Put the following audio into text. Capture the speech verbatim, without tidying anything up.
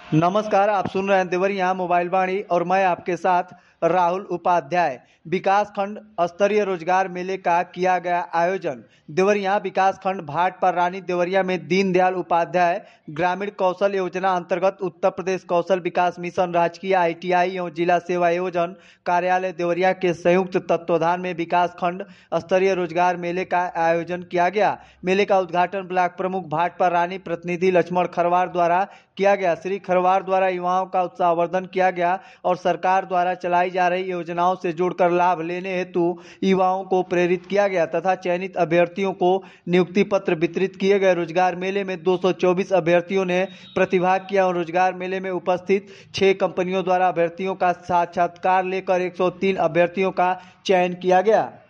नमस्कार, आप सुन रहे हैं देवरिया मोबाइल वाणी और मैं आपके साथ राहुल उपाध्याय। विकास खंड स्तरीय रोजगार मेले का किया गया आयोजन। देवरिया विकास खंड भाटपारा रानी देवरिया में दीनदयाल उपाध्याय ग्रामीण कौशल योजना अंतर्गत उत्तर प्रदेश कौशल विकास मिशन, राजकीय आई टी आई एवं जिला सेवा योजन कार्यालय देवरिया के संयुक्त तत्वाधान में विकास खंड स्तरीय रोजगार मेले का आयोजन किया गया। मेले का उद्घाटन ब्लॉक प्रमुख भाटपारा रानी प्रतिनिधि लक्ष्मण खरवार द्वारा किया गया। श्री खरवार द्वारा युवाओं का उत्साहवर्धन किया गया और सरकार द्वारा चलाई जा रही योजनाओं से जुड़कर लाभ लेने हेतु युवाओं को प्रेरित किया गया तथा चयनित अभ्यर्थियों को नियुक्ति पत्र वितरित किए गए। रोजगार मेले में दो सौ चौबीस अभ्यर्थियों ने प्रतिभाग किया और रोजगार मेले में उपस्थित छह कंपनियों द्वारा अभ्यर्थियों का साक्षात्कार लेकर एक सौ तीन अभ्यर्थियों का चयन किया गया।